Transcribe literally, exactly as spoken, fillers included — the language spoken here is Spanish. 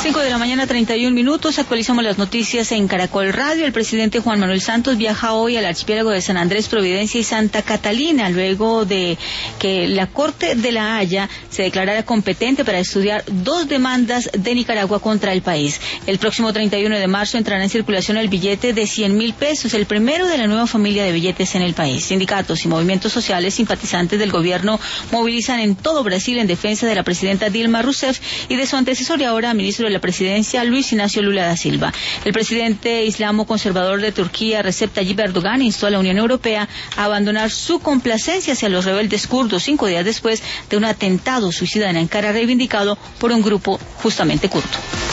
cinco de la mañana, treinta y un minutos. Actualizamos las noticias en Caracol Radio. El presidente Juan Manuel Santos viaja hoy al archipiélago de San Andrés, Providencia y Santa Catalina, luego de que la Corte de la Haya se declarara competente para estudiar dos demandas de Nicaragua contra el país. El próximo treinta y uno de marzo entrará en circulación el billete de cien mil pesos, el primero de la nueva familia de billetes en el país. Sindicatos y movimientos sociales simpatizantes del gobierno movilizan en todo Brasil en defensa de la presidenta Dilma Rousseff y de su antecesor y ahora ministro de la Presidencia, Luis Ignacio Lula da Silva. El presidente islamo conservador de Turquía, Recep Tayyip Erdogan, instó a la Unión Europea a abandonar su complacencia hacia los rebeldes kurdos cinco días después de un atentado suicida en Ankara reivindicado por un grupo justamente kurdo.